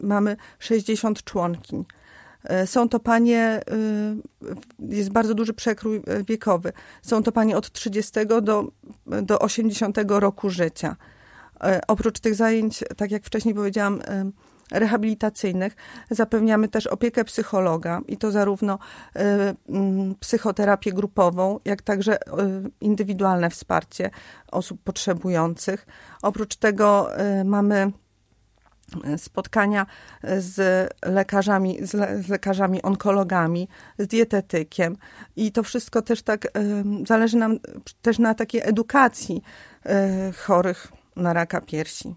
mamy 60 członkiń. Są to panie, jest bardzo duży przekrój wiekowy. Są to panie od 30 do 80 roku życia. Oprócz tych zajęć, tak jak wcześniej powiedziałam, rehabilitacyjnych, zapewniamy też opiekę psychologa i to zarówno psychoterapię grupową, jak także indywidualne wsparcie osób potrzebujących. Oprócz tego mamy spotkania z lekarzami onkologami, z dietetykiem i to wszystko też tak zależy nam też na takiej edukacji chorych na raka piersi.